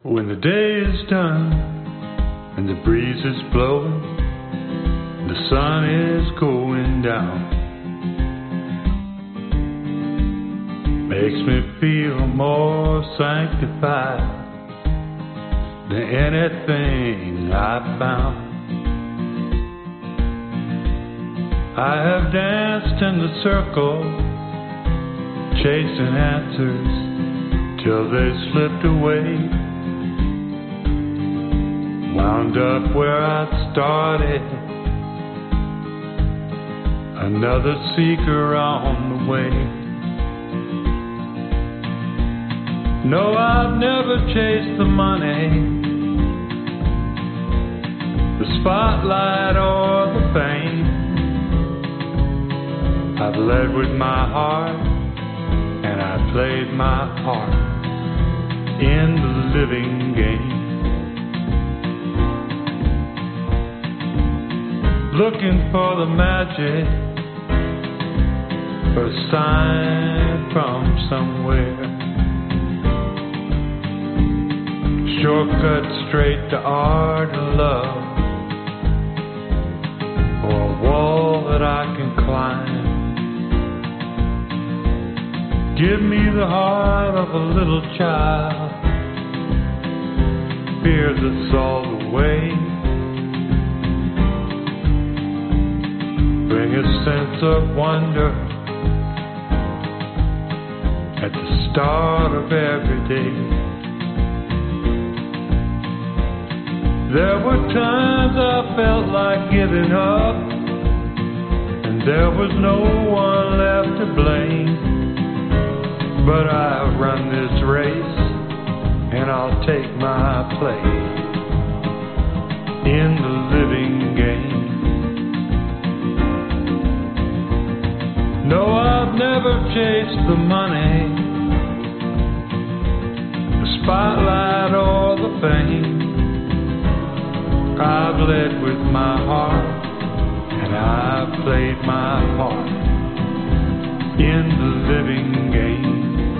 When the day is done and the breeze is blowing, the sun is going down, makes me feel more sanctified than anything I've found. I have danced in the circle, chasing answers till they slipped away. Wound up where I started, another seeker on the way. No, I've never chased the money, the spotlight or the fame. I've led with my heart, and I played my part in the living game. Looking for the magic, for a sign from somewhere. Shortcut straight to art and love, or a wall that I can climb. Give me the heart of a little child, fear that's all the way. Bring a sense of wonder at the start of every day. There were times I felt like giving up, and there was no one left to blame. But I run this race, and I'll take my place in the living game. No, I've never chased the money, the spotlight or the fame. I've led with my heart, and I've played my part in the living game.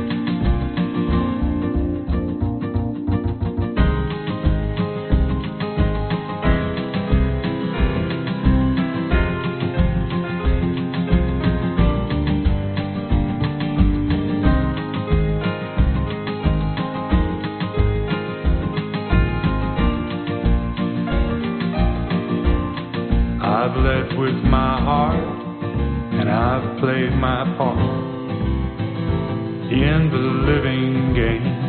I've led with my heart, and I've played my part in the living game.